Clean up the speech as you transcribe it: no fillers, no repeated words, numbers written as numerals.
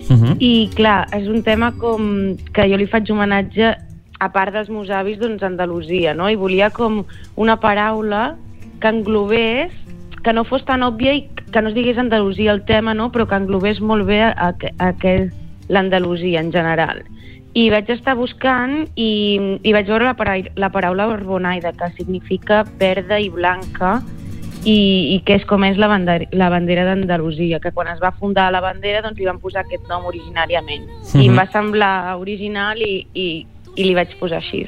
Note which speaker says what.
Speaker 1: I clar, és un tema com que jo li faig homenatge, a part dels meus avis, doncs Andalusia, no? I volia com una paraula que englobés, que no fos tan òbvia i que no es digués Andalusia el tema, no? Però que englobés molt bé l'Andalusia en general. I vaig estar buscant i vaig veure la paraula Borbonaida, que significa verda i blanca, i que és com és la bandera d'Andalusia, que quan es va fundar la bandera doncs li van posar aquest nom originàriament. I em va semblar original i li vaig posar així.